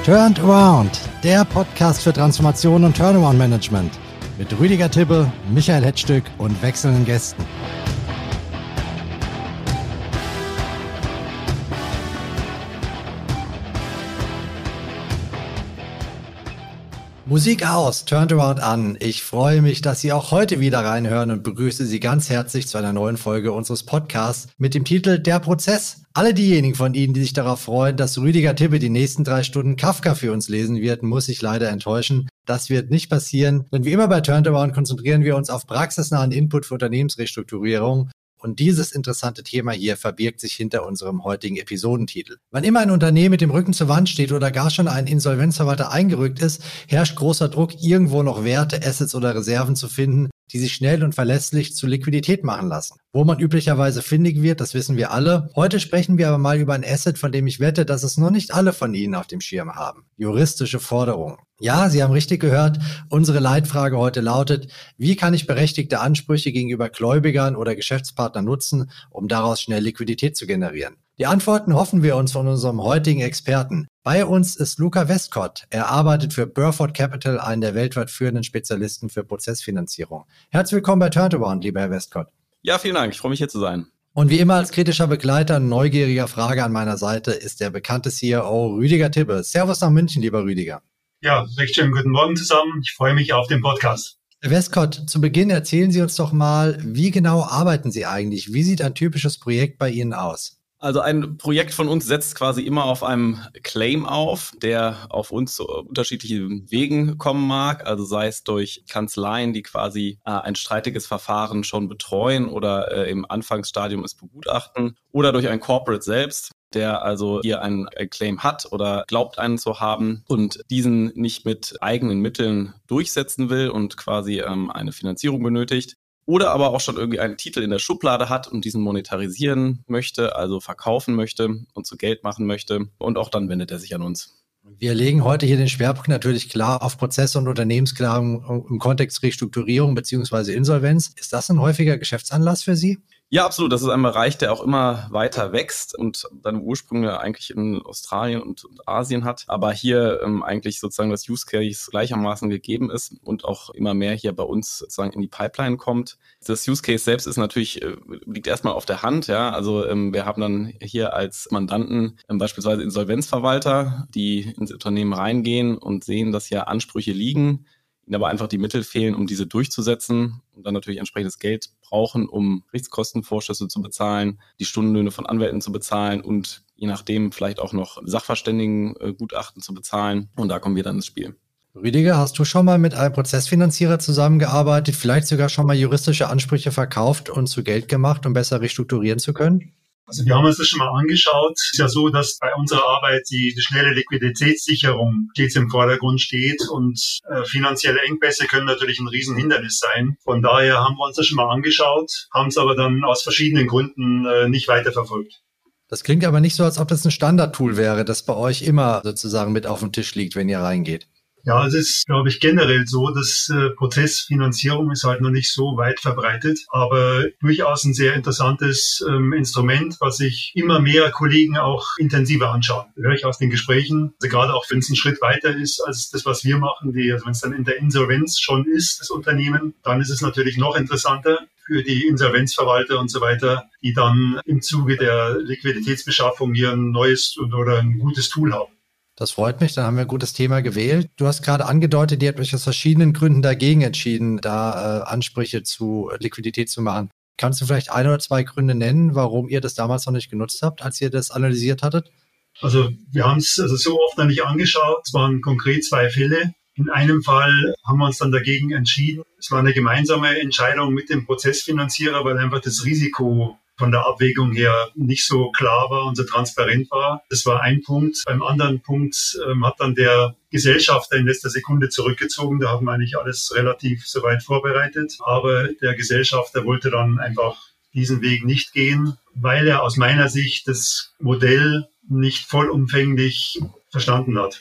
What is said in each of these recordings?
Turned Around, der Podcast für Transformation und Turnaround-Management mit Rüdiger Tibbe, Michael Hetzstück und wechselnden Gästen. Musik aus, Turned Around an. Ich freue mich, dass Sie auch heute wieder reinhören und begrüße Sie ganz herzlich zu einer neuen Folge unseres Podcasts mit dem Titel Der Prozess. Alle diejenigen von Ihnen, die sich darauf freuen, dass Rüdiger Tibbe die nächsten 3 Stunden Kafka für uns lesen wird, muss ich leider enttäuschen. Das wird nicht passieren, denn wie immer bei Turned Around konzentrieren wir uns auf praxisnahen Input für Unternehmensrestrukturierung. Und dieses interessante Thema hier verbirgt sich hinter unserem heutigen Episodentitel. Wann immer ein Unternehmen mit dem Rücken zur Wand steht oder gar schon ein Insolvenzverwalter eingerückt ist, herrscht großer Druck, irgendwo noch Werte, Assets oder Reserven zu finden, die sich schnell und verlässlich zu Liquidität machen lassen. Wo man üblicherweise findig wird, das wissen wir alle. Heute sprechen wir aber mal über ein Asset, von dem ich wette, dass es noch nicht alle von Ihnen auf dem Schirm haben. Juristische Forderungen. Ja, Sie haben richtig gehört. Unsere Leitfrage heute lautet: Wie kann ich berechtigte Ansprüche gegenüber Gläubigern oder Geschäftspartnern nutzen, um daraus schnell Liquidität zu generieren? Die Antworten hoffen wir uns von unserem heutigen Experten. Bei uns ist Luca Westcott. Er arbeitet für Burford Capital, einen der weltweit führenden Spezialisten für Prozessfinanzierung. Herzlich willkommen bei Turned Around, lieber Herr Westcott. Ja, vielen Dank. Ich freue mich, hier zu sein. Und wie immer als kritischer Begleiter und neugieriger Frage an meiner Seite ist der bekannte CEO Rüdiger Tibbe. Servus nach München, lieber Rüdiger. Ja, recht schönen guten Morgen zusammen. Ich freue mich auf den Podcast. Herr Westcott, zu Beginn erzählen Sie uns doch mal, wie genau arbeiten Sie eigentlich? Wie sieht ein typisches Projekt bei Ihnen aus? Also ein Projekt von uns setzt quasi immer auf einem Claim auf, der auf uns zu unterschiedlichen Wegen kommen mag. Also sei es durch Kanzleien, die quasi ein streitiges Verfahren schon betreuen oder im Anfangsstadium es begutachten, oder durch ein Corporate selbst, der also hier einen Claim hat oder glaubt, einen zu haben und diesen nicht mit eigenen Mitteln durchsetzen will und quasi eine Finanzierung benötigt. Oder aber auch schon irgendwie einen Titel in der Schublade hat und diesen monetarisieren möchte, also verkaufen möchte und zu Geld machen möchte. Und auch dann wendet er sich an uns. Wir legen heute hier den Schwerpunkt natürlich klar auf Prozesse und Unternehmensklärung im Kontext Restrukturierung bzw. Insolvenz. Ist das ein häufiger Geschäftsanlass für Sie? Ja, absolut. Das ist ein Bereich, der auch immer weiter wächst und seine Ursprünge eigentlich in Australien und Asien hat, aber hier eigentlich sozusagen das Use Case gleichermaßen gegeben ist und auch immer mehr hier bei uns sozusagen in die Pipeline kommt. Das Use Case selbst ist natürlich, liegt erstmal auf der Hand, ja. Also wir haben dann hier als Mandanten beispielsweise Insolvenzverwalter, die ins Unternehmen reingehen und sehen, dass hier Ansprüche liegen, ihnen aber einfach die Mittel fehlen, um diese durchzusetzen und dann natürlich entsprechendes Geld brauchen, um Gerichtskostenvorschüsse zu bezahlen, die Stundenlöhne von Anwälten zu bezahlen und je nachdem vielleicht auch noch Sachverständigengutachten zu bezahlen. Und da kommen wir dann ins Spiel. Rüdiger, hast du schon mal mit einem Prozessfinanzierer zusammengearbeitet, vielleicht sogar schon mal juristische Ansprüche verkauft und zu Geld gemacht, um besser restrukturieren zu können? Also wir haben uns das schon mal angeschaut. Es ist ja so, dass bei unserer Arbeit die schnelle Liquiditätssicherung stets im Vordergrund steht und finanzielle Engpässe können natürlich ein Riesenhindernis sein. Von daher haben wir uns das schon mal angeschaut, haben es aber dann aus verschiedenen Gründen nicht weiterverfolgt. Das klingt aber nicht so, als ob das ein Standardtool wäre, das bei euch immer sozusagen mit auf dem Tisch liegt, wenn ihr reingeht. Ja, es ist, glaube ich, generell so, dass Prozessfinanzierung ist halt noch nicht so weit verbreitet, aber durchaus ein sehr interessantes Instrument, was sich immer mehr Kollegen auch intensiver anschauen. Das höre ich aus den Gesprächen, also gerade auch wenn es ein Schritt weiter ist als das, was wir machen, also wenn es dann in der Insolvenz schon ist, das Unternehmen, dann ist es natürlich noch interessanter für die Insolvenzverwalter und so weiter, die dann im Zuge der Liquiditätsbeschaffung hier ein neues oder ein gutes Tool haben. Das freut mich, dann haben wir ein gutes Thema gewählt. Du hast gerade angedeutet, ihr habt euch aus verschiedenen Gründen dagegen entschieden, da Ansprüche zu Liquidität zu machen. Kannst du vielleicht 1 oder 2 Gründe nennen, warum ihr das damals noch nicht genutzt habt, als ihr das analysiert hattet? Also wir haben es so oft noch nicht angeschaut. Es waren konkret 2 Fälle. In einem Fall haben wir uns dann dagegen entschieden. Es war eine gemeinsame Entscheidung mit dem Prozessfinanzierer, weil einfach das Risiko von der Abwägung her nicht so klar war und so transparent war. Das war ein Punkt. Beim anderen Punkt hat dann der Gesellschafter in letzter Sekunde zurückgezogen. Da haben wir eigentlich alles relativ soweit vorbereitet. Aber der Gesellschafter wollte dann einfach diesen Weg nicht gehen, weil er aus meiner Sicht das Modell nicht vollumfänglich verstanden hat.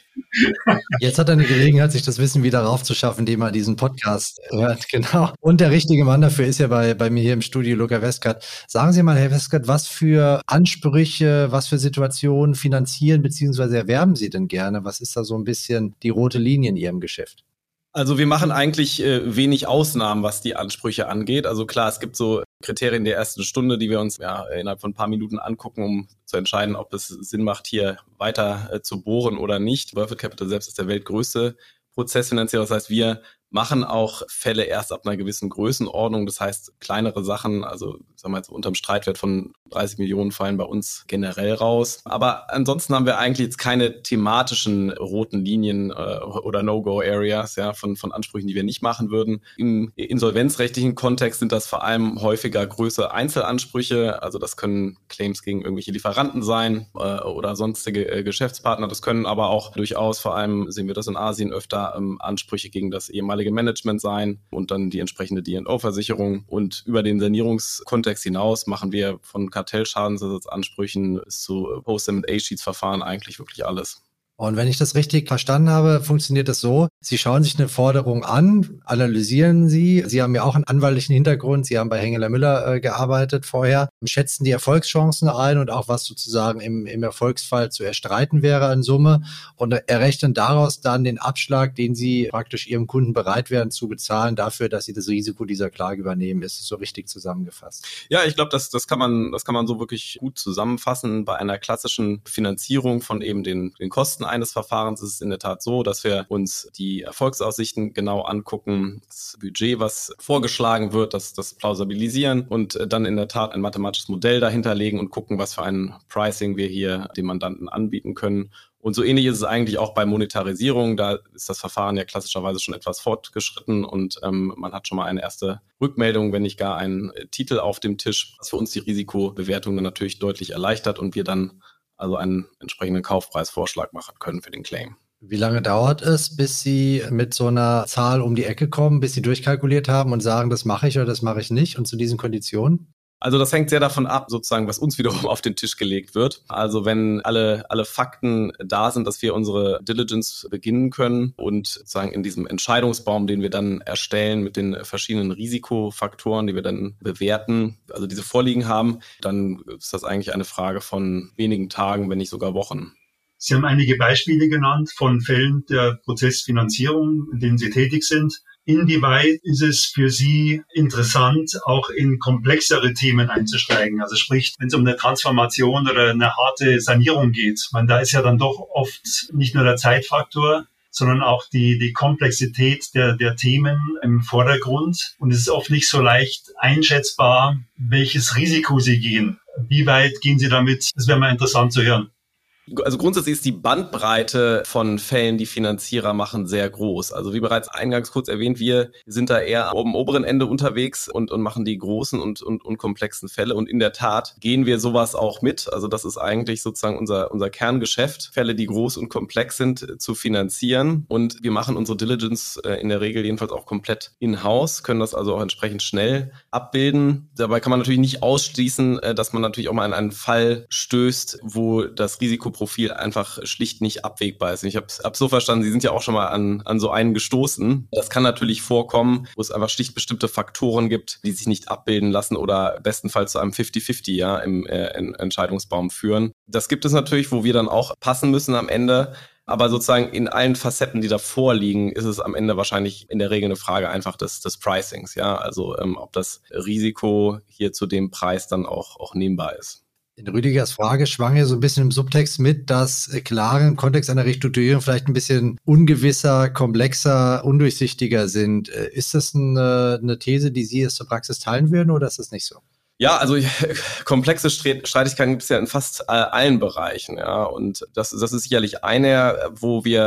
Jetzt hat er eine Gelegenheit, sich das Wissen wieder raufzuschaffen, indem er diesen Podcast hört. Genau. Und der richtige Mann dafür ist ja bei mir hier im Studio Luca Westgard. Sagen Sie mal, Herr Westgard, was für Ansprüche, was für Situationen finanzieren bzw. erwerben Sie denn gerne? Was ist da so ein bisschen die rote Linie in Ihrem Geschäft? Also wir machen eigentlich wenig Ausnahmen, was die Ansprüche angeht. Also klar, es gibt so Kriterien der ersten Stunde, die wir uns innerhalb von ein paar Minuten angucken, um zu entscheiden, ob es Sinn macht, hier weiter zu bohren oder nicht. Burford Capital selbst ist der weltgrößte Prozessfinanzierer. Das heißt, wir machen auch Fälle erst ab einer gewissen Größenordnung. Das heißt, kleinere Sachen, also sagen wir jetzt unterm Streitwert von 30 Millionen fallen bei uns generell raus. Aber ansonsten haben wir eigentlich jetzt keine thematischen roten Linien oder No-Go-Areas von Ansprüchen, die wir nicht machen würden. Im insolvenzrechtlichen Kontext sind das vor allem häufiger größere Einzelansprüche. Also das können Claims gegen irgendwelche Lieferanten sein oder sonstige Geschäftspartner. Das können aber auch durchaus, vor allem sehen wir das in Asien öfter, Ansprüche gegen das ehemalige Management sein und dann die entsprechende D&O-Versicherung. Und über den Sanierungskontext hinaus machen wir von Kartellschadensersatzansprüchen bis zu Post-M&A-Sheets-Verfahren eigentlich wirklich alles. Und wenn ich das richtig verstanden habe, funktioniert das so: Sie schauen sich eine Forderung an, analysieren sie. Sie haben ja auch einen anwaltlichen Hintergrund. Sie haben bei Hengeler Müller gearbeitet vorher, schätzen die Erfolgschancen ein und auch was sozusagen im Erfolgsfall zu erstreiten wäre an Summe und errechnen daraus dann den Abschlag, den Sie praktisch Ihrem Kunden bereit wären zu bezahlen dafür, dass Sie das Risiko dieser Klage übernehmen. Ist das so richtig zusammengefasst? Ja, ich glaube, das kann man so wirklich gut zusammenfassen. Bei einer klassischen Finanzierung von eben den Kosten eines Verfahrens ist es in der Tat so, dass wir uns die Erfolgsaussichten genau angucken, das Budget, was vorgeschlagen wird, das plausibilisieren und dann in der Tat ein mathematisches Modell dahinter legen und gucken, was für ein Pricing wir hier dem Mandanten anbieten können. Und so ähnlich ist es eigentlich auch bei Monetarisierung. Da ist das Verfahren ja klassischerweise schon etwas fortgeschritten und man hat schon mal eine erste Rückmeldung, wenn nicht gar einen Titel auf dem Tisch, was für uns die Risikobewertung dann natürlich deutlich erleichtert und wir dann also einen entsprechenden Kaufpreisvorschlag machen können für den Claim. Wie lange dauert es, bis Sie mit so einer Zahl um die Ecke kommen, bis Sie durchkalkuliert haben und sagen, das mache ich oder das mache ich nicht und zu diesen Konditionen? Also das hängt sehr davon ab, sozusagen, was uns wiederum auf den Tisch gelegt wird. Also wenn alle Fakten da sind, dass wir unsere Diligence beginnen können und sozusagen in diesem Entscheidungsbaum, den wir dann erstellen mit den verschiedenen Risikofaktoren, die wir dann bewerten, also diese vorliegen haben, dann ist das eigentlich eine Frage von wenigen Tagen, wenn nicht sogar Wochen. Sie haben einige Beispiele genannt von Fällen der Prozessfinanzierung, in denen Sie tätig sind. Inwieweit ist es für Sie interessant, auch in komplexere Themen einzusteigen? Also sprich, wenn es um eine Transformation oder eine harte Sanierung geht, da ist ja dann doch oft nicht nur der Zeitfaktor, sondern auch die Komplexität der Themen im Vordergrund. Und es ist oft nicht so leicht einschätzbar, welches Risiko Sie gehen. Wie weit gehen Sie damit? Das wäre mal interessant zu hören. Also grundsätzlich ist die Bandbreite von Fällen, die Finanzierer machen, sehr groß. Also wie bereits eingangs kurz erwähnt, wir sind da eher am oberen Ende unterwegs und machen die großen und komplexen Fälle. Und in der Tat gehen wir sowas auch mit. Also das ist eigentlich sozusagen unser Kerngeschäft, Fälle, die groß und komplex sind, zu finanzieren. Und wir machen unsere Diligence in der Regel jedenfalls auch komplett in-house, können das also auch entsprechend schnell abbilden. Dabei kann man natürlich nicht ausschließen, dass man natürlich auch mal in einen Fall stößt, wo das Risikoprofil einfach schlicht nicht abwägbar ist. Ich habe so verstanden, Sie sind ja auch schon mal an so einen gestoßen. Das kann natürlich vorkommen, wo es einfach schlicht bestimmte Faktoren gibt, die sich nicht abbilden lassen oder bestenfalls zu einem 50-50 im Entscheidungsbaum führen. Das gibt es natürlich, wo wir dann auch passen müssen am Ende. Aber sozusagen in allen Facetten, die da vorliegen, ist es am Ende wahrscheinlich in der Regel eine Frage einfach des Pricings. Ja, also ob das Risiko hier zu dem Preis dann auch nehmbar ist. In Rüdigers Frage schwang ja so ein bisschen im Subtext mit, dass Klare im Kontext einer Restrukturierung vielleicht ein bisschen ungewisser, komplexer, undurchsichtiger sind. Ist das eine These, die Sie aus der Praxis teilen würden, oder ist das nicht so? Ja, also komplexe Streitigkeiten gibt es ja in fast allen Bereichen, ja, und das ist sicherlich einer, wo wir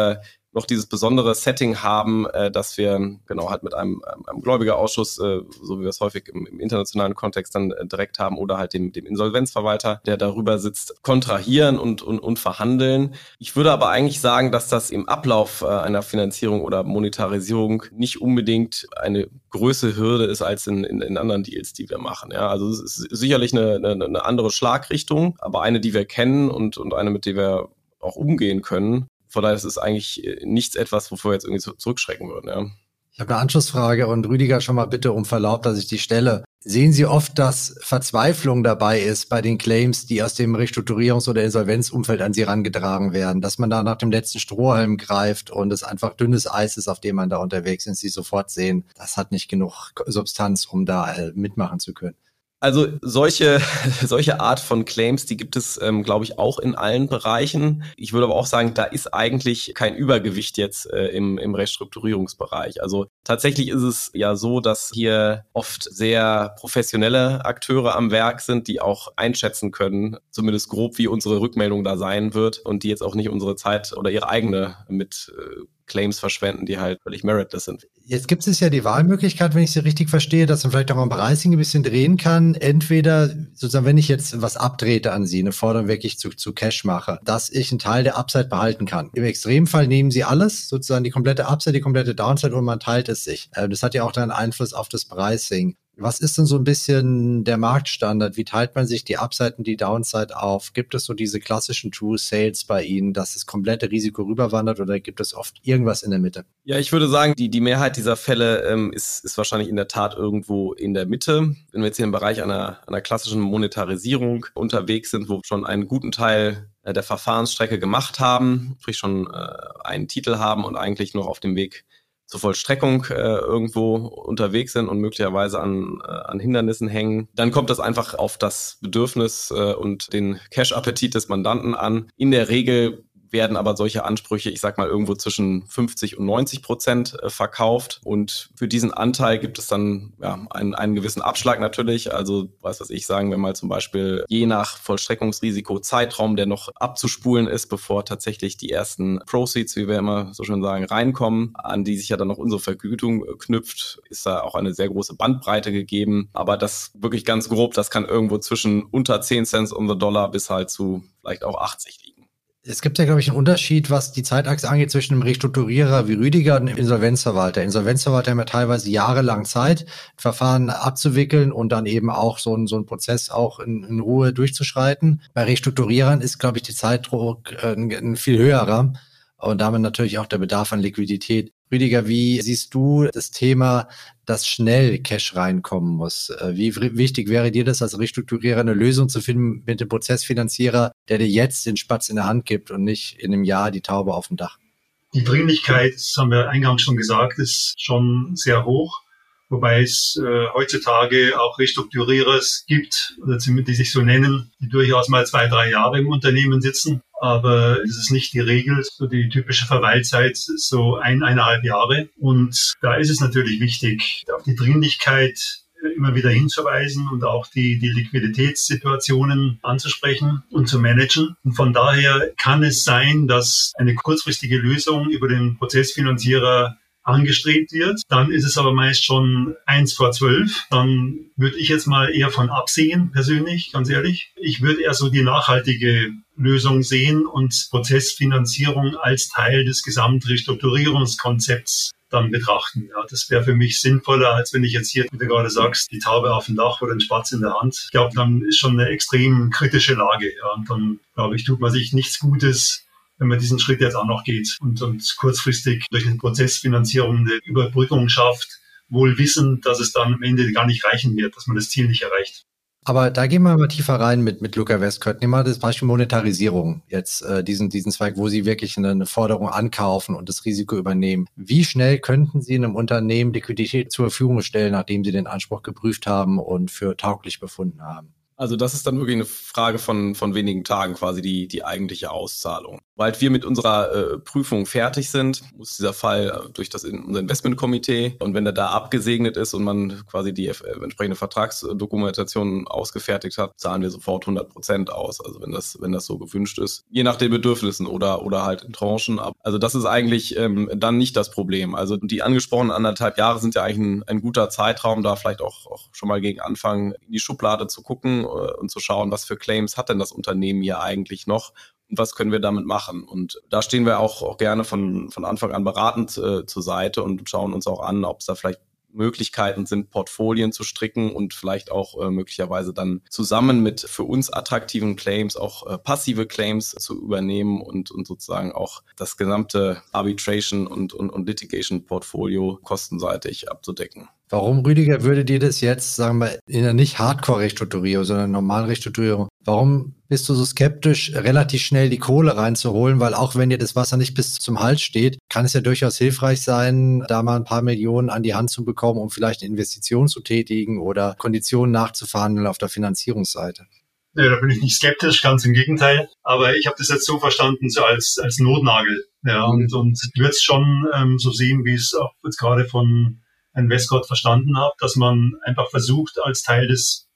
noch dieses besondere Setting haben, dass wir genau halt mit einem Gläubigerausschuss, so wie wir es häufig im internationalen Kontext dann direkt haben, oder halt dem Insolvenzverwalter, der darüber sitzt, kontrahieren und verhandeln. Ich würde aber eigentlich sagen, dass das im Ablauf einer Finanzierung oder Monetarisierung nicht unbedingt eine größere Hürde ist als in anderen Deals, die wir machen. Ja, also es ist sicherlich eine andere Schlagrichtung, aber eine, die wir kennen und eine, mit der wir auch umgehen können. Von daher ist es eigentlich nichts etwas, wovor wir jetzt irgendwie zurückschrecken würden. Ja. Ich habe eine Anschlussfrage und Rüdiger, schon mal bitte um Verlaub, dass ich die stelle. Sehen Sie oft, dass Verzweiflung dabei ist bei den Claims, die aus dem Restrukturierungs- oder Insolvenzumfeld an Sie herangetragen werden, dass man da nach dem letzten Strohhalm greift und es einfach dünnes Eis ist, auf dem man da unterwegs ist, Sie sofort sehen, das hat nicht genug Substanz, um da mitmachen zu können? Also solche Art von Claims, die gibt es, glaube ich, auch in allen Bereichen. Ich würde aber auch sagen, da ist eigentlich kein Übergewicht jetzt im Restrukturierungsbereich. Also tatsächlich ist es ja so, dass hier oft sehr professionelle Akteure am Werk sind, die auch einschätzen können, zumindest grob, wie unsere Rückmeldung da sein wird und die jetzt auch nicht unsere Zeit oder ihre eigene mit Claims verschwenden, die halt völlig meritless sind. Jetzt gibt es ja die Wahlmöglichkeit, wenn ich sie richtig verstehe, dass man vielleicht auch am Pricing ein bisschen drehen kann. Entweder sozusagen, wenn ich jetzt was abtrete an Sie, eine Forderung wirklich zu Cash mache, dass ich einen Teil der Upside behalten kann. Im Extremfall nehmen Sie alles, sozusagen die komplette Upside, die komplette Downside und man teilt es sich. Das hat ja auch dann Einfluss auf das Pricing. Was ist denn so ein bisschen der Marktstandard? Wie teilt man sich die Upside und die Downside auf? Gibt es so diese klassischen True Sales bei Ihnen, dass das komplette Risiko rüberwandert oder gibt es oft irgendwas in der Mitte? Ja, ich würde sagen, die Mehrheit dieser Fälle ist wahrscheinlich in der Tat irgendwo in der Mitte. Wenn wir jetzt hier im Bereich einer klassischen Monetarisierung unterwegs sind, wo wir schon einen guten Teil der Verfahrensstrecke gemacht haben, sprich schon einen Titel haben und eigentlich noch auf dem Weg zur Vollstreckung irgendwo unterwegs sind und möglicherweise an Hindernissen hängen, dann kommt das einfach auf das Bedürfnis und den Cash-Appetit des Mandanten an. In der Regel werden aber solche Ansprüche, ich sag mal, irgendwo zwischen 50% und 90% verkauft. Und für diesen Anteil gibt es dann ja einen gewissen Abschlag natürlich. Also, was ich, sagen wir mal zum Beispiel, je nach Vollstreckungsrisiko Zeitraum, der noch abzuspulen ist, bevor tatsächlich die ersten Proceeds, wie wir immer so schön sagen, reinkommen, an die sich ja dann noch unsere Vergütung knüpft, ist da auch eine sehr große Bandbreite gegeben. Aber das wirklich ganz grob, das kann irgendwo zwischen unter 10 Cents on the Dollar bis halt zu vielleicht auch 80 liegen. Es gibt ja, glaube ich, einen Unterschied, was die Zeitachse angeht, zwischen einem Restrukturierer wie Rüdiger und einem Insolvenzverwalter. Insolvenzverwalter haben ja teilweise jahrelang Zeit, Verfahren abzuwickeln und dann eben auch so einen Prozess auch in Ruhe durchzuschreiten. Bei Restrukturierern ist, glaube ich, die Zeitdruck ein viel höherer und damit natürlich auch der Bedarf an Liquidität. Rüdiger, wie siehst du das Thema, dass schnell Cash reinkommen muss? Wie wichtig wäre dir das als Restrukturierer, eine Lösung zu finden mit dem Prozessfinanzierer, der dir jetzt den Spatz in der Hand gibt und nicht in einem Jahr die Taube auf dem Dach? Die Dringlichkeit, das haben wir eingangs schon gesagt, ist schon sehr hoch. Wobei es heutzutage auch Restrukturierer gibt, oder die sich so nennen, die durchaus mal 2-3 Jahre im Unternehmen sitzen. Aber es ist nicht die Regel, so die typische Verweilzeit so 1,5 Jahre. Und da ist es natürlich wichtig, auf die Dringlichkeit immer wieder hinzuweisen und auch die Liquiditätssituationen anzusprechen und zu managen. Und von daher kann es sein, dass eine kurzfristige Lösung über den Prozessfinanzierer angestrebt wird. Dann ist es aber meist schon 1 vor 12. Dann würde ich jetzt mal eher von absehen, persönlich, ganz ehrlich. Ich würde eher so die nachhaltige Lösung sehen und Prozessfinanzierung als Teil des Gesamtrestrukturierungskonzepts dann betrachten. Ja, das wäre für mich sinnvoller, als wenn ich jetzt hier, wie du gerade sagst, die Taube auf dem Dach oder den Spatz in der Hand. Ich glaube, dann ist schon eine extrem kritische Lage. Ja, und dann, glaube ich, tut man sich nichts Gutes, wenn man diesen Schritt jetzt auch noch geht und kurzfristig durch eine Prozessfinanzierung eine Überbrückung schafft, wohl wissend, dass es dann am Ende gar nicht reichen wird, dass man das Ziel nicht erreicht. Aber da gehen wir mal tiefer rein mit Luca Westcott. Nehmen wir das Beispiel Monetarisierung, jetzt diesen Zweig, wo Sie wirklich eine Forderung ankaufen und das Risiko übernehmen. Wie schnell könnten Sie einem Unternehmen Liquidität zur Verfügung stellen, nachdem Sie den Anspruch geprüft haben und für tauglich befunden haben? Also das ist dann wirklich eine Frage von wenigen Tagen, quasi die eigentliche Auszahlung. Sobald wir mit unserer Prüfung fertig sind, muss dieser Fall durch unser Investmentkomitee, und wenn der da abgesegnet ist und man quasi die entsprechende Vertragsdokumentation ausgefertigt hat, zahlen wir sofort 100% aus, also wenn das so gewünscht ist, je nach den Bedürfnissen oder halt in Tranchen. Also das ist eigentlich dann nicht das Problem. Also die angesprochenen 1,5 Jahre sind ja eigentlich ein guter Zeitraum, da vielleicht auch schon mal gegen Anfang in die Schublade zu gucken und zu schauen, was für Claims hat denn das Unternehmen hier eigentlich noch. Und was können wir damit machen? Und da stehen wir auch gerne von Anfang an beratend zur Seite und schauen uns auch an, ob es da vielleicht Möglichkeiten sind, Portfolien zu stricken und vielleicht auch möglicherweise dann zusammen mit für uns attraktiven Claims auch passive Claims zu übernehmen und sozusagen auch das gesamte Arbitration und Litigation-Portfolio kostenseitig abzudecken. Warum, Rüdiger, würdet ihr das jetzt, sagen wir, in einer nicht Hardcore-Restrukturierung, sondern normalen Restrukturierung, warum bist du so skeptisch, relativ schnell die Kohle reinzuholen? Weil auch wenn dir das Wasser nicht bis zum Hals steht, kann es ja durchaus hilfreich sein, da mal ein paar Millionen an die Hand zu bekommen, um vielleicht eine Investition zu tätigen oder Konditionen nachzuverhandeln auf der Finanzierungsseite. Ja, da bin ich nicht skeptisch, ganz im Gegenteil. Aber ich habe das jetzt so verstanden, so als Notnagel. Ja, und ich würde es schon so sehen, wie es auch jetzt gerade von Herrn Westcott verstanden habe, dass man einfach versucht, als Teil des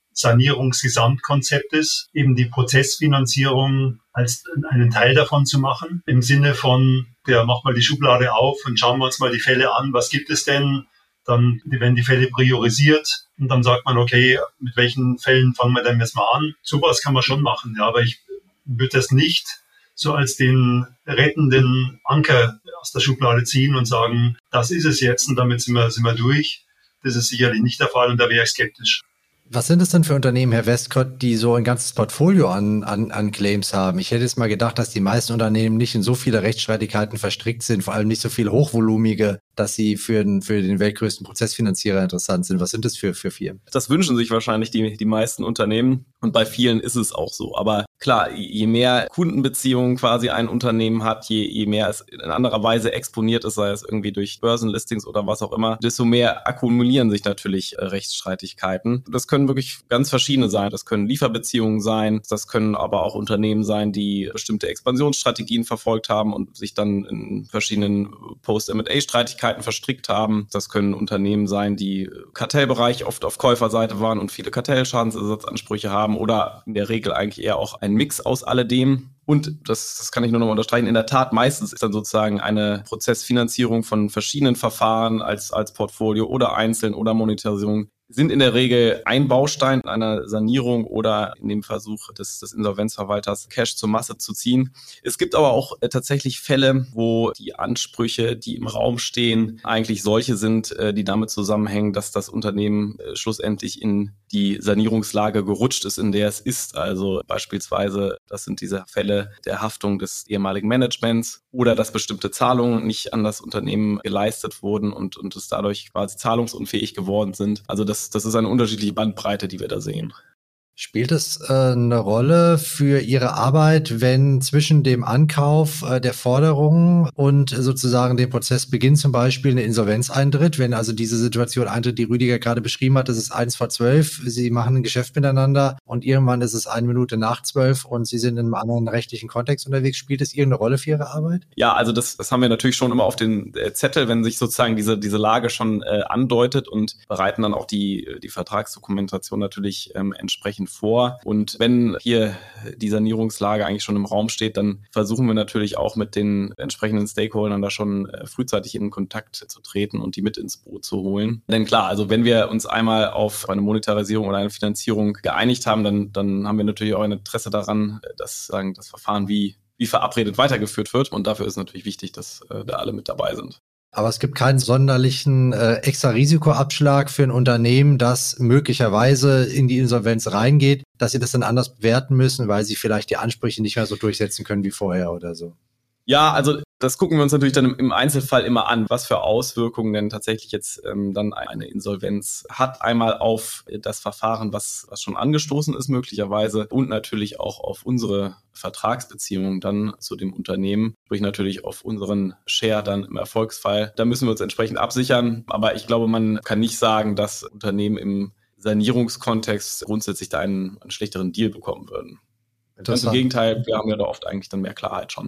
Sanierungsgesamtkonzeptes eben die Prozessfinanzierung als einen Teil davon zu machen. Im Sinne von, ja, mach mal die Schublade auf und schauen wir uns mal die Fälle an. Was gibt es denn? Dann werden die Fälle priorisiert und dann sagt man, okay, mit welchen Fällen fangen wir denn jetzt mal an? Sowas kann man schon machen, ja, aber ich würde das nicht so als den rettenden Anker aus der Schublade ziehen und sagen, das ist es jetzt und damit sind wir durch. Das ist sicherlich nicht der Fall und da wäre ich skeptisch. Was sind es denn für Unternehmen, Herr Westcott, die so ein ganzes Portfolio an Claims haben? Ich hätte jetzt mal gedacht, dass die meisten Unternehmen nicht in so viele Rechtsstreitigkeiten verstrickt sind, vor allem nicht so viel hochvolumige, dass sie für den weltgrößten Prozessfinanzierer interessant sind. Was sind das für Firmen? Das wünschen sich wahrscheinlich die meisten Unternehmen und bei vielen ist es auch so. Aber klar, je mehr Kundenbeziehungen quasi ein Unternehmen hat, je mehr es in anderer Weise exponiert ist, sei es irgendwie durch Börsenlistings oder was auch immer, desto mehr akkumulieren sich natürlich Rechtsstreitigkeiten. Das können wirklich ganz verschiedene sein. Das können Lieferbeziehungen sein, das können aber auch Unternehmen sein, die bestimmte Expansionsstrategien verfolgt haben und sich dann in verschiedenen Post-M&A-Streitigkeiten verstrickt haben. Das können Unternehmen sein, die Kartellbereich oft auf Käuferseite waren und viele Kartellschadensersatzansprüche haben oder in der Regel eigentlich eher auch ein Mix aus alledem. Und das kann ich nur noch mal unterstreichen, in der Tat meistens ist dann sozusagen eine Prozessfinanzierung von verschiedenen Verfahren als Portfolio oder einzeln oder Monetarisierung sind in der Regel ein Baustein einer Sanierung oder in dem Versuch des Insolvenzverwalters Cash zur Masse zu ziehen. Es gibt aber auch tatsächlich Fälle, wo die Ansprüche, die im Raum stehen, eigentlich solche sind, die damit zusammenhängen, dass das Unternehmen schlussendlich in die Sanierungslage gerutscht ist, in der es ist. Also beispielsweise, das sind diese Fälle der Haftung des ehemaligen Managements oder dass bestimmte Zahlungen nicht an das Unternehmen geleistet wurden und es dadurch quasi zahlungsunfähig geworden sind. Also das ist eine unterschiedliche Bandbreite, die wir da sehen. Spielt es eine Rolle für Ihre Arbeit, wenn zwischen dem Ankauf der Forderungen und sozusagen dem Prozessbeginn zum Beispiel eine Insolvenz eintritt, wenn also diese Situation eintritt, die Rüdiger gerade beschrieben hat, es ist 11:45, Sie machen ein Geschäft miteinander und irgendwann ist es 1 Minute nach 12 und Sie sind in einem anderen rechtlichen Kontext unterwegs. Spielt es irgendeine Rolle für Ihre Arbeit? Ja, also das haben wir natürlich schon immer auf den Zettel, wenn sich sozusagen diese Lage schon andeutet und bereiten dann auch die Vertragsdokumentation natürlich entsprechend vor. Und wenn hier die Sanierungslage eigentlich schon im Raum steht, dann versuchen wir natürlich auch mit den entsprechenden Stakeholdern da schon frühzeitig in Kontakt zu treten und die mit ins Boot zu holen. Denn klar, also wenn wir uns einmal auf eine Monetarisierung oder eine Finanzierung geeinigt haben, dann haben wir natürlich auch ein Interesse daran, dass das Verfahren wie verabredet weitergeführt wird. Und dafür ist natürlich wichtig, dass da alle mit dabei sind. Aber es gibt keinen sonderlichen extra Risikoabschlag für ein Unternehmen, das möglicherweise in die Insolvenz reingeht, dass sie das dann anders bewerten müssen, weil sie vielleicht die Ansprüche nicht mehr so durchsetzen können wie vorher oder so. Ja, also das gucken wir uns natürlich dann im Einzelfall immer an, was für Auswirkungen denn tatsächlich jetzt dann eine Insolvenz hat. Einmal auf das Verfahren, was schon angestoßen ist möglicherweise und natürlich auch auf unsere Vertragsbeziehungen dann zu dem Unternehmen, sprich natürlich auf unseren Share dann im Erfolgsfall. Da müssen wir uns entsprechend absichern. Aber ich glaube, man kann nicht sagen, dass Unternehmen im Sanierungskontext grundsätzlich da einen schlechteren Deal bekommen würden. Ganz im Gegenteil, wir haben ja da oft eigentlich dann mehr Klarheit schon.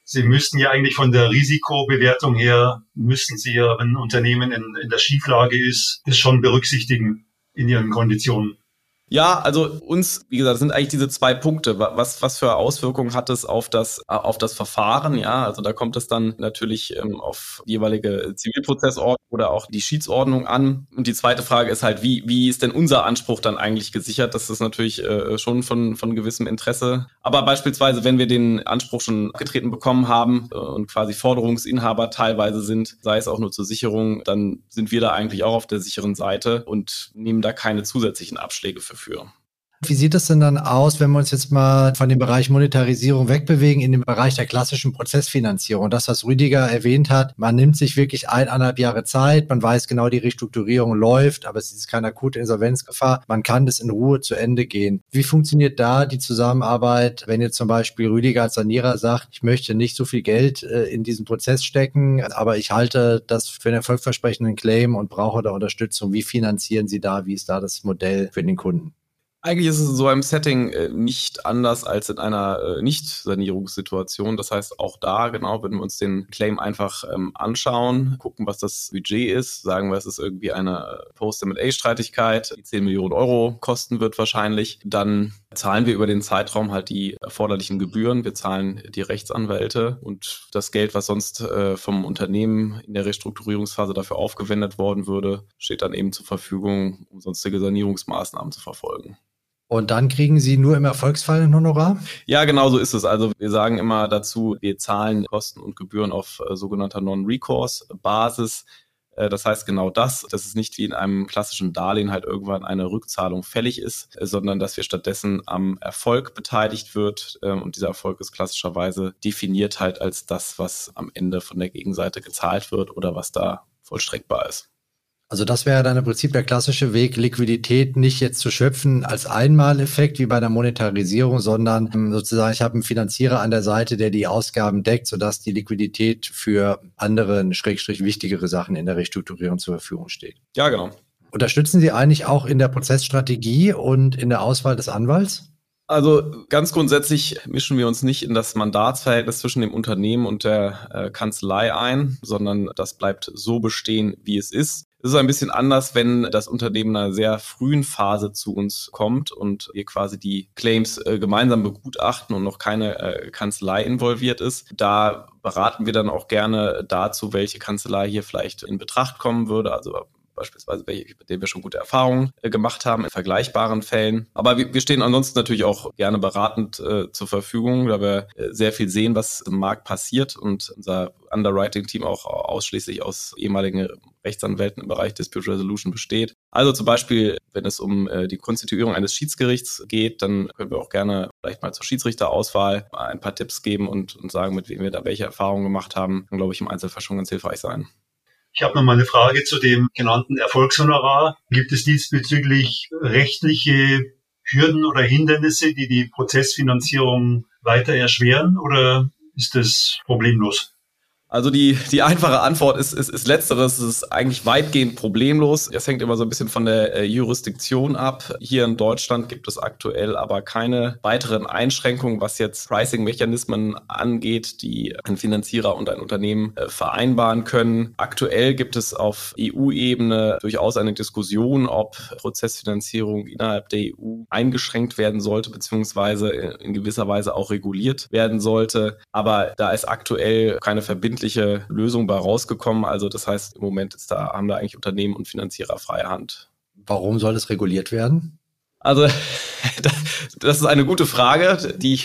Sie müssten ja eigentlich von der Risikobewertung her, müssten Sie ja, wenn ein Unternehmen in der Schieflage ist, das schon berücksichtigen in Ihren Konditionen. Ja, also uns, wie gesagt, sind eigentlich diese zwei Punkte. Was für Auswirkungen hat es auf das Verfahren? Ja, also da kommt es dann natürlich auf die jeweilige Zivilprozessordnung oder auch die Schiedsordnung an. Und die zweite Frage ist halt, wie ist denn unser Anspruch dann eigentlich gesichert? Das ist natürlich schon von gewissem Interesse. Aber beispielsweise, wenn wir den Anspruch schon abgetreten bekommen haben und quasi Forderungsinhaber teilweise sind, sei es auch nur zur Sicherung, dann sind wir da eigentlich auch auf der sicheren Seite und nehmen da keine zusätzlichen Abschläge für. Wie sieht es denn dann aus, wenn wir uns jetzt mal von dem Bereich Monetarisierung wegbewegen in den Bereich der klassischen Prozessfinanzierung? Das, was Rüdiger erwähnt hat, man nimmt sich wirklich 1,5 Jahre Zeit, man weiß genau, die Restrukturierung läuft, aber es ist keine akute Insolvenzgefahr, man kann das in Ruhe zu Ende gehen. Wie funktioniert da die Zusammenarbeit, wenn jetzt zum Beispiel Rüdiger als Sanierer sagt, ich möchte nicht so viel Geld in diesen Prozess stecken, aber ich halte das für einen erfolgversprechenden Claim und brauche da Unterstützung. Wie finanzieren Sie da? Wie ist da das Modell für den Kunden? Eigentlich ist es in so einem Setting nicht anders als in einer Nicht-Sanierungssituation. Das heißt, auch da, genau, wenn wir uns den Claim einfach anschauen, gucken, was das Budget ist, sagen wir, es ist irgendwie eine Post-M&A-Streitigkeit, die 10 Millionen Euro kosten wird wahrscheinlich, dann zahlen wir über den Zeitraum halt die erforderlichen Gebühren, wir zahlen die Rechtsanwälte und das Geld, was sonst vom Unternehmen in der Restrukturierungsphase dafür aufgewendet worden würde, steht dann eben zur Verfügung, um sonstige Sanierungsmaßnahmen zu verfolgen. Und dann kriegen Sie nur im Erfolgsfall ein Honorar? Ja, genau so ist es. Also wir sagen immer dazu, wir zahlen Kosten und Gebühren auf sogenannter Non-Recourse-Basis. Das heißt genau das, dass es nicht wie in einem klassischen Darlehen halt irgendwann eine Rückzahlung fällig ist, sondern dass wir stattdessen am Erfolg beteiligt wird. Und dieser Erfolg ist klassischerweise definiert halt als das, was am Ende von der Gegenseite gezahlt wird oder was da vollstreckbar ist. Also das wäre dann im Prinzip der klassische Weg, Liquidität nicht jetzt zu schöpfen als Einmaleffekt wie bei der Monetarisierung, sondern sozusagen, ich habe einen Finanzierer an der Seite, der die Ausgaben deckt, sodass die Liquidität für andere, wichtigere Sachen in der Restrukturierung zur Verfügung steht. Ja, genau. Unterstützen Sie eigentlich auch in der Prozessstrategie und in der Auswahl des Anwalts? Also ganz grundsätzlich mischen wir uns nicht in das Mandatsverhältnis zwischen dem Unternehmen und der Kanzlei ein, sondern das bleibt so bestehen, wie es ist. Es ist ein bisschen anders, wenn das Unternehmen in einer sehr frühen Phase zu uns kommt und wir quasi die Claims gemeinsam begutachten und noch keine Kanzlei involviert ist. Da beraten wir dann auch gerne dazu, welche Kanzlei hier vielleicht in Betracht kommen würde, also beispielsweise welche, mit denen wir schon gute Erfahrungen gemacht haben in vergleichbaren Fällen. Aber wir stehen ansonsten natürlich auch gerne beratend zur Verfügung, da wir sehr viel sehen, was im Markt passiert und unser Underwriting-Team auch ausschließlich aus ehemaligen Rechtsanwälten im Bereich Dispute Resolution besteht. Also zum Beispiel, wenn es um die Konstituierung eines Schiedsgerichts geht, dann können wir auch gerne vielleicht mal zur Schiedsrichterauswahl ein paar Tipps geben und sagen, mit wem wir da welche Erfahrungen gemacht haben. Kann, glaube ich, im Einzelfall schon ganz hilfreich sein. Ich habe noch mal eine Frage zu dem genannten Erfolgshonorar. Gibt es diesbezüglich rechtliche Hürden oder Hindernisse, die die Prozessfinanzierung weiter erschweren, oder ist das problemlos? Also die einfache Antwort ist letzteres. Es ist eigentlich weitgehend problemlos. Es hängt immer so ein bisschen von der Jurisdiktion ab. Hier in Deutschland gibt es aktuell aber keine weiteren Einschränkungen, was jetzt Pricing-Mechanismen angeht, die ein Finanzierer und ein Unternehmen vereinbaren können. Aktuell gibt es auf EU-Ebene durchaus eine Diskussion, ob Prozessfinanzierung innerhalb der EU eingeschränkt werden sollte, beziehungsweise in gewisser Weise auch reguliert werden sollte. Aber da ist aktuell keine verbindliche Lösung bei rausgekommen. Also das heißt, im Moment haben da eigentlich Unternehmen und Finanzierer freie Hand. Warum soll es reguliert werden? Also das ist eine gute Frage, die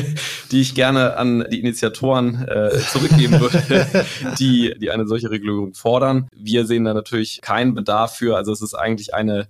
ich gerne an die Initiatoren zurückgeben würde, die eine solche Regulierung fordern. Wir sehen da natürlich keinen Bedarf für. Also es ist eigentlich eine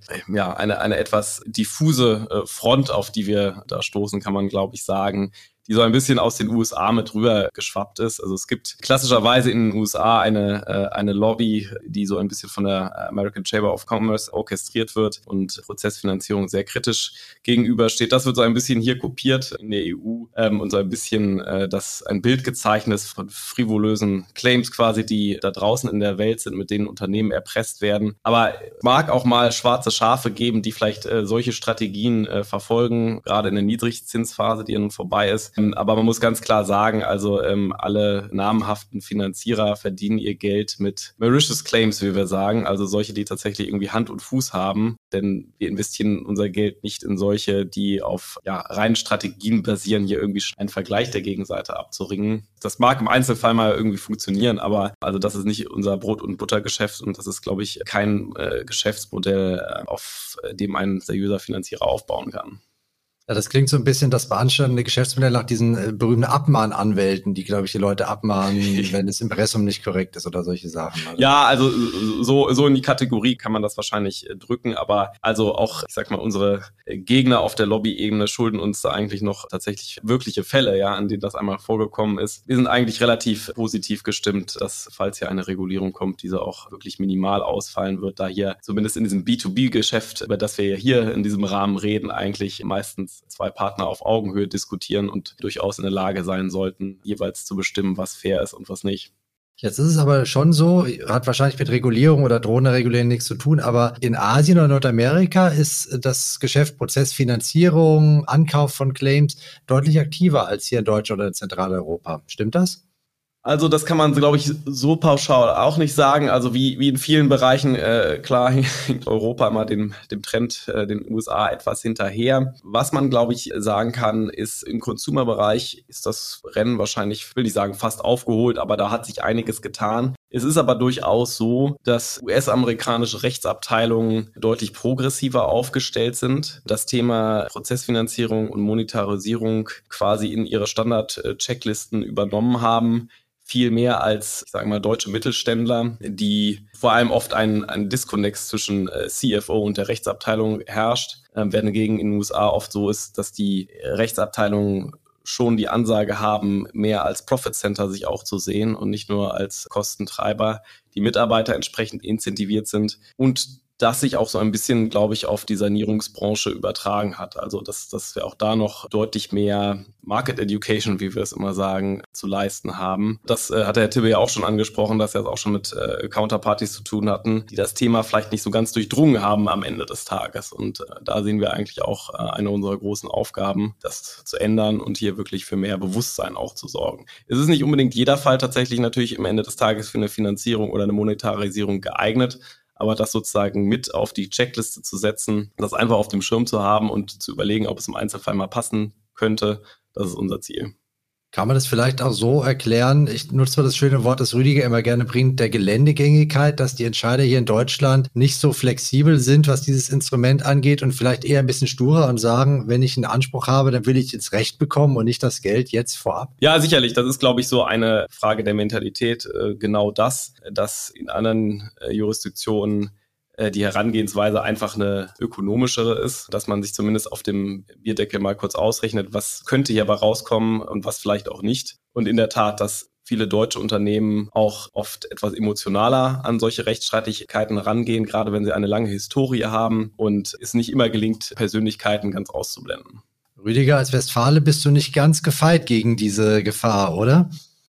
etwas diffuse Front, auf die wir da stoßen, kann man, glaube ich, sagen, die so ein bisschen aus den USA mit rüber geschwappt ist. Also es gibt klassischerweise in den USA eine Lobby, die so ein bisschen von der American Chamber of Commerce orchestriert wird und Prozessfinanzierung sehr kritisch gegenübersteht. Das wird so ein bisschen hier kopiert in der EU und so ein bisschen ein Bild gezeichnet von frivolösen Claims quasi, die da draußen in der Welt sind, mit denen Unternehmen erpresst werden. Aber mag auch mal schwarze Schafe geben, die vielleicht solche Strategien verfolgen, gerade in der Niedrigzinsphase, die ja nun vorbei ist. Aber man muss ganz klar sagen, also alle namhaften Finanzierer verdienen ihr Geld mit malicious Claims, wie wir sagen, also solche, die tatsächlich irgendwie Hand und Fuß haben, denn wir investieren unser Geld nicht in solche, die auf reinen Strategien basieren, hier irgendwie einen Vergleich der Gegenseite abzuringen. Das mag im Einzelfall mal irgendwie funktionieren, aber also das ist nicht unser Brot- und Buttergeschäft und das ist, glaube ich, kein Geschäftsmodell, auf dem ein seriöser Finanzierer aufbauen kann. Ja, das klingt so ein bisschen das beanstandende Geschäftsmodell nach diesen berühmten Abmahnanwälten, die, glaube ich, die Leute abmahnen, wenn das Impressum nicht korrekt ist oder solche Sachen. Also. Ja, also so in die Kategorie kann man das wahrscheinlich drücken, aber also auch, ich sag mal, unsere Gegner auf der Lobby-Ebene schulden uns da eigentlich noch tatsächlich wirkliche Fälle, an denen das einmal vorgekommen ist. Wir sind eigentlich relativ positiv gestimmt, dass, falls hier eine Regulierung kommt, diese auch wirklich minimal ausfallen wird, da hier zumindest in diesem B2B-Geschäft, über das wir ja hier in diesem Rahmen reden, eigentlich meistens zwei Partner auf Augenhöhe diskutieren und durchaus in der Lage sein sollten, jeweils zu bestimmen, was fair ist und was nicht. Jetzt ist es aber schon so, hat wahrscheinlich mit Regulierung oder drohender Regulierung nichts zu tun, aber in Asien oder Nordamerika ist das Geschäft Prozessfinanzierung, Ankauf von Claims deutlich aktiver als hier in Deutschland oder in Zentraleuropa. Stimmt das? Also das kann man, glaube ich, so pauschal auch nicht sagen. Also wie in vielen Bereichen, klar hinkt Europa immer dem Trend, den USA etwas hinterher. Was man, glaube ich, sagen kann, ist, im Consumer-Bereich ist das Rennen wahrscheinlich, will nicht sagen fast aufgeholt, aber da hat sich einiges getan. Es ist aber durchaus so, dass US-amerikanische Rechtsabteilungen deutlich progressiver aufgestellt sind, das Thema Prozessfinanzierung und Monetarisierung quasi in ihre Standard-Checklisten übernommen haben. Viel mehr als, ich sage mal, deutsche Mittelständler, die vor allem oft ein Disconnect zwischen CFO und der Rechtsabteilung herrscht, während dagegen in den USA oft so ist, dass die Rechtsabteilungen schon die Ansage haben, mehr als Profit Center sich auch zu sehen und nicht nur als Kostentreiber, die Mitarbeiter entsprechend incentiviert sind und das sich auch so ein bisschen, glaube ich, auf die Sanierungsbranche übertragen hat. Also dass wir auch da noch deutlich mehr Market Education, wie wir es immer sagen, zu leisten haben. Das hat der Herr Tibbe ja auch schon angesprochen, dass wir es auch schon mit Counterparties zu tun hatten, die das Thema vielleicht nicht so ganz durchdrungen haben am Ende des Tages. Und da sehen wir eigentlich auch eine unserer großen Aufgaben, das zu ändern und hier wirklich für mehr Bewusstsein auch zu sorgen. Es ist nicht unbedingt jeder Fall tatsächlich natürlich am Ende des Tages für eine Finanzierung oder eine Monetarisierung geeignet, aber das sozusagen mit auf die Checkliste zu setzen, das einfach auf dem Schirm zu haben und zu überlegen, ob es im Einzelfall mal passen könnte, das ist unser Ziel. Kann man das vielleicht auch so erklären? Ich nutze das schöne Wort, das Rüdiger immer gerne bringt, der Geländegängigkeit, dass die Entscheider hier in Deutschland nicht so flexibel sind, was dieses Instrument angeht und vielleicht eher ein bisschen sturer und sagen, wenn ich einen Anspruch habe, dann will ich jetzt Recht bekommen und nicht das Geld jetzt vorab. Ja, sicherlich. Das ist, glaube ich, so eine Frage der Mentalität. Genau das, dass in anderen Jurisdiktionen die Herangehensweise einfach eine ökonomischere ist, dass man sich zumindest auf dem Bierdeckel mal kurz ausrechnet, was könnte hier aber rauskommen und was vielleicht auch nicht. Und in der Tat, dass viele deutsche Unternehmen auch oft etwas emotionaler an solche Rechtsstreitigkeiten rangehen, gerade wenn sie eine lange Historie haben und es nicht immer gelingt, Persönlichkeiten ganz auszublenden. Rüdiger, als Westfale bist du nicht ganz gefeit gegen diese Gefahr, oder?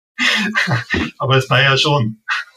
Aber es war ja schon.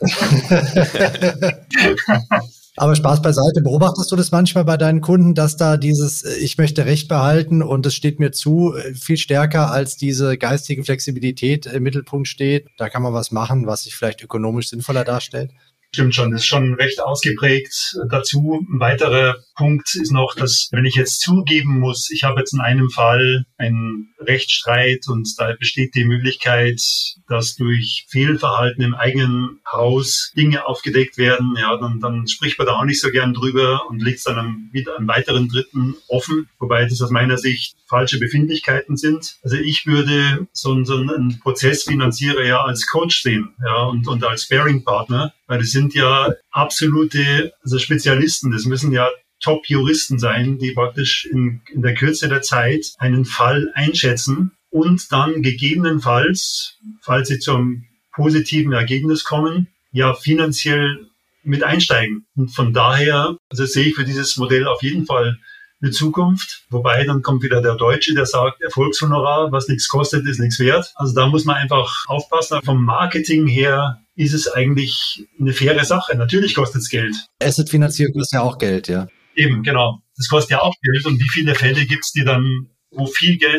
Aber Spaß beiseite, beobachtest du das manchmal bei deinen Kunden, dass da dieses ich möchte Recht behalten und es steht mir zu, viel stärker als diese geistige Flexibilität im Mittelpunkt steht? Da kann man was machen, was sich vielleicht ökonomisch sinnvoller darstellt? Stimmt schon, das ist schon recht ausgeprägt. Dazu ein weiterer Punkt ist noch, dass wenn ich jetzt zugeben muss, ich habe jetzt in einem Fall einen Rechtsstreit und da besteht die Möglichkeit, dass durch Fehlverhalten im eigenen Haus Dinge aufgedeckt werden, ja, dann spricht man da auch nicht so gern drüber und legt es dann wieder einem weiteren Dritten offen, wobei das aus meiner Sicht falsche Befindlichkeiten sind. Also ich würde so einen Prozessfinanzierer ja als Coach sehen, ja, und als Sparing-Partner, weil das sind ja absolute Spezialisten, das müssen ja Top-Juristen sein, die praktisch in der Kürze der Zeit einen Fall einschätzen und dann gegebenenfalls, falls sie zum positiven Ergebnis kommen, ja finanziell mit einsteigen. Und von daher, also sehe ich für dieses Modell auf jeden Fall eine Zukunft. Wobei dann kommt wieder der Deutsche, der sagt, Erfolgshonorar, was nichts kostet, ist nichts wert. Also da muss man einfach aufpassen. Vom Marketing her ist es eigentlich eine faire Sache. Natürlich kostet es Geld. Asset-Finanzierung kostet ja auch Geld, ja. Eben, genau. Das kostet ja auch Geld. Und wie viele Fälle gibt es, die dann, wo viel Geld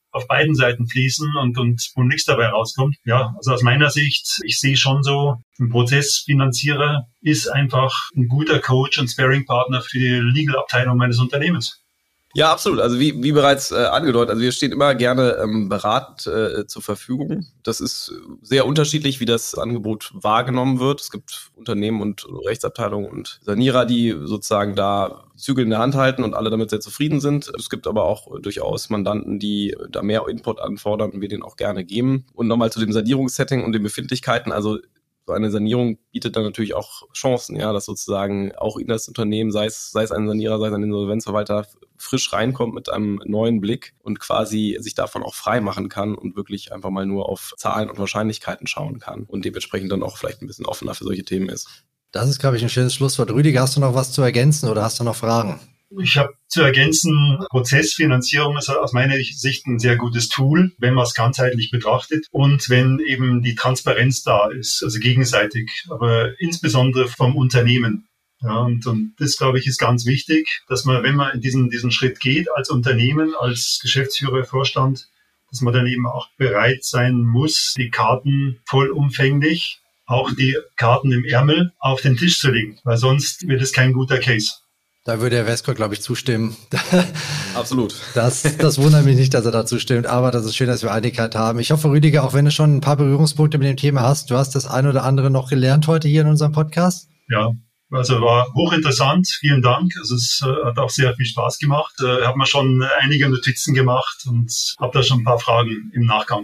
auf beiden Seiten fließen und nichts dabei rauskommt. Ja, also aus meiner Sicht, ich sehe schon so, ein Prozessfinanzierer ist einfach ein guter Coach und Sparringpartner für die Legal-Abteilung meines Unternehmens. Ja, absolut. Also wie bereits angedeutet, also wir stehen immer gerne beratend zur Verfügung. Das ist sehr unterschiedlich, wie das Angebot wahrgenommen wird. Es gibt Unternehmen und Rechtsabteilungen und Sanierer, die sozusagen da Zügel in der Hand halten und alle damit sehr zufrieden sind. Es gibt aber auch durchaus Mandanten, die da mehr Input anfordern und wir den auch gerne geben. Und nochmal zu dem Sanierungssetting und den Befindlichkeiten, also so eine Sanierung bietet dann natürlich auch Chancen, ja, dass sozusagen auch in das Unternehmen, sei es ein Sanierer, sei es ein Insolvenzverwalter, frisch reinkommt mit einem neuen Blick und quasi sich davon auch frei machen kann und wirklich einfach mal nur auf Zahlen und Wahrscheinlichkeiten schauen kann und dementsprechend dann auch vielleicht ein bisschen offener für solche Themen ist. Das ist, glaube ich, ein schönes Schlusswort. Rüdiger, hast du noch was zu ergänzen oder hast du noch Fragen? Ich habe zu ergänzen, Prozessfinanzierung ist aus meiner Sicht ein sehr gutes Tool, wenn man es ganzheitlich betrachtet und wenn eben die Transparenz da ist, also gegenseitig, aber insbesondere vom Unternehmen. Ja, und das, glaube ich, ist ganz wichtig, dass man, wenn man in diesen Schritt geht als Unternehmen, als Geschäftsführer, Vorstand, dass man dann eben auch bereit sein muss, die Karten vollumfänglich, auch die Karten im Ärmel, auf den Tisch zu legen, weil sonst wird es kein guter Case. Da würde Herr Westcott, glaube ich, zustimmen. Absolut. Das wundert mich nicht, dass er dazu stimmt, aber das ist schön, dass wir Einigkeit haben. Ich hoffe, Rüdiger, auch wenn du schon ein paar Berührungspunkte mit dem Thema hast, du hast das ein oder andere noch gelernt heute hier in unserem Podcast? Ja, also war hochinteressant. Vielen Dank. Also es hat auch sehr viel Spaß gemacht. Ich habe mir schon einige Notizen gemacht und habe da schon ein paar Fragen im Nachgang.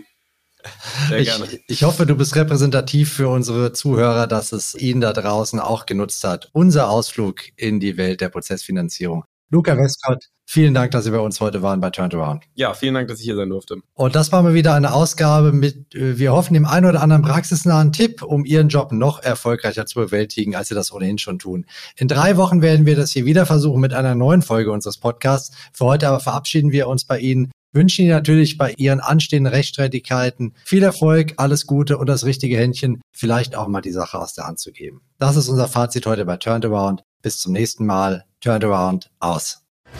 Sehr gerne. Ich hoffe, du bist repräsentativ für unsere Zuhörer, dass es Ihnen da draußen auch genutzt hat. Unser Ausflug in die Welt der Prozessfinanzierung. Luca Westcott, vielen Dank, dass Sie bei uns heute waren bei Turnaround. Ja, vielen Dank, dass ich hier sein durfte. Und das war mal wieder eine Ausgabe mit, wir hoffen, dem einen oder anderen praxisnahen Tipp, um Ihren Job noch erfolgreicher zu bewältigen, als Sie das ohnehin schon tun. In 3 Wochen werden wir das hier wieder versuchen mit einer neuen Folge unseres Podcasts. Für heute aber verabschieden wir uns bei Ihnen. Wünschen Ihnen natürlich bei Ihren anstehenden Rechtsstreitigkeiten viel Erfolg, alles Gute und das richtige Händchen, vielleicht auch mal die Sache aus der Hand zu geben. Das ist unser Fazit heute bei Turnaround. Bis zum nächsten Mal. Turnaround aus.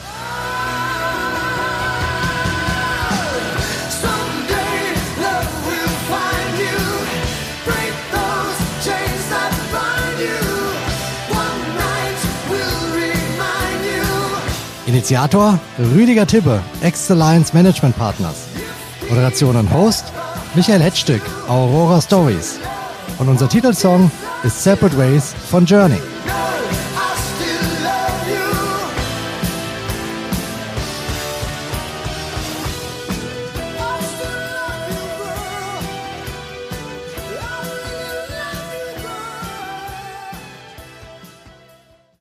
Initiator Rüdiger Tippe, Ex-Alliance Management Partners. Moderation und Host Michael Hetzstück, Aurora Stories. Und unser Titelsong ist Separate Ways von Journey.